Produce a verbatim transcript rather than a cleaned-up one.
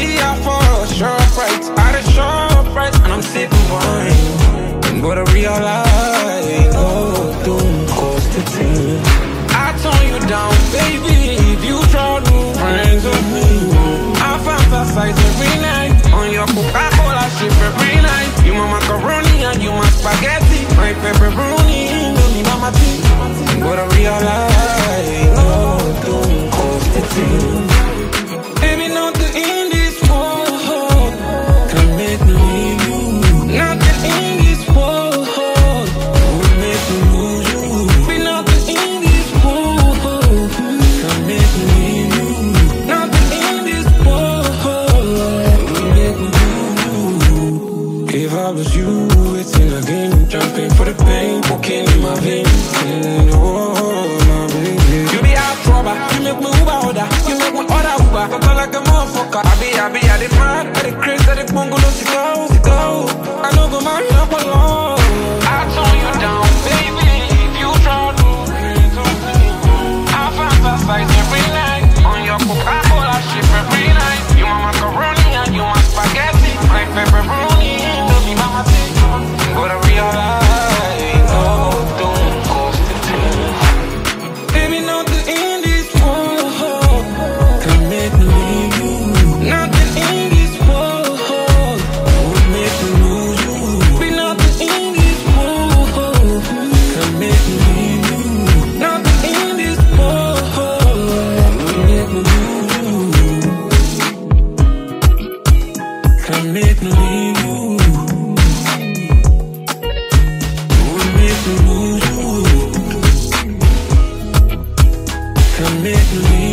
be out for a short price, at a short price, and I'm sipping wine. But I realize, oh, don't cost a thing. I turn you down, baby, if you try to friends with me. I fantasize every night on your Coca-Cola ship every night. You my macaroni and you my spaghetti, my pepperoni, no me mama tea. But I realize, no, don't cost a thing. Baby, nothing in this world can make me leave you. Nothing in this world will make me lose you. Baby, nothing in this world can make me leave you. Nothing in this world will make me lose you. If I was you, it's in a game, jumping for the pain, cocaine in my veins. You make me Uber order, you make me order Uber. Talk like a motherfucker. I be, I be, I the mad, I the crazy, I the bungalow to go, to go. I know go marry up alone. I turn you down, baby, if you try to. I fantasize every night on your Coca-Cola ship every night. You my macaroni and you my spaghetti, my pepperoni, no me mama tea. But I realize, oh, don't cost a thing. Baby, no. Can make me leave you. Would make me lose you. Can make me leave you.